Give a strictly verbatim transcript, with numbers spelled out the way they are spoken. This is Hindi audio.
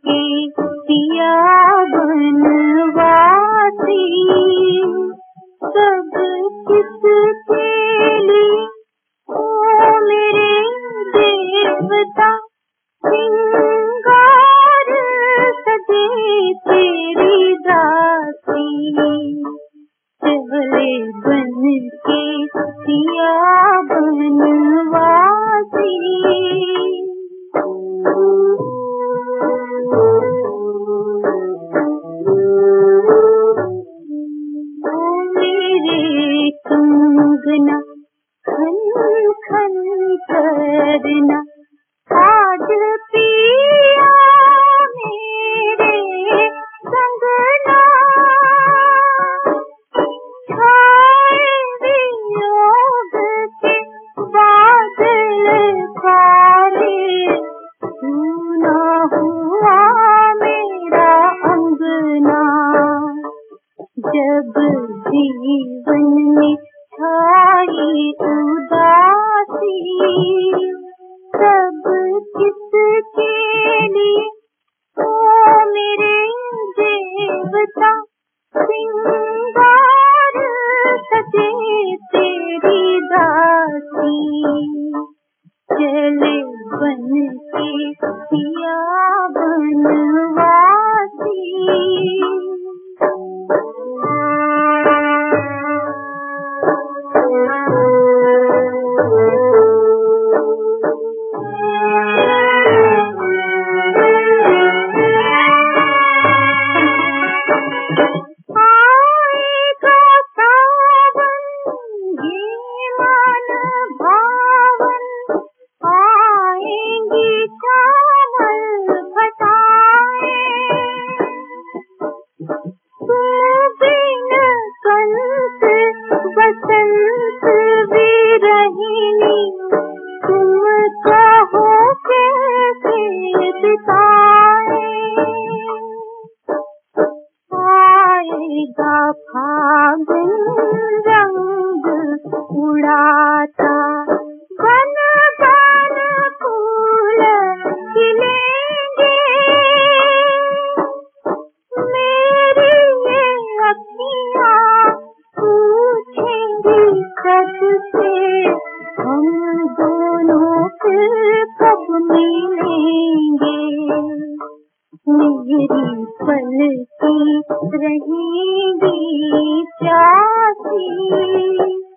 के सिया बनवासी, सब किसके लिए ओ मेरे देवता, सिंगार सजे तेरी दासी। चले बन के सिया बनवासी। ओ मेरे कंगना खन खन करना, आज पिया मेरे संगना, छाए वियोग के बादल काले, सुना हुआ मेरा अंगना। जब जीवन में छाई उदासी, सब किसके लिए ओ मेरे देवता, सिंगार सजे तेरी दासी। चले बन के सिया बनवासी। बसंत विरहिनी तुम कहो कैसे बिताए, आएगा फागुन रंग उड़ाता, बन बन फूल खिलेंगे, मेरी ये अखियाँ पूछेंगी कब से, हम दोनों फिर कब मिलेंगे। मेरी पलकें रहेंगी प्यासी,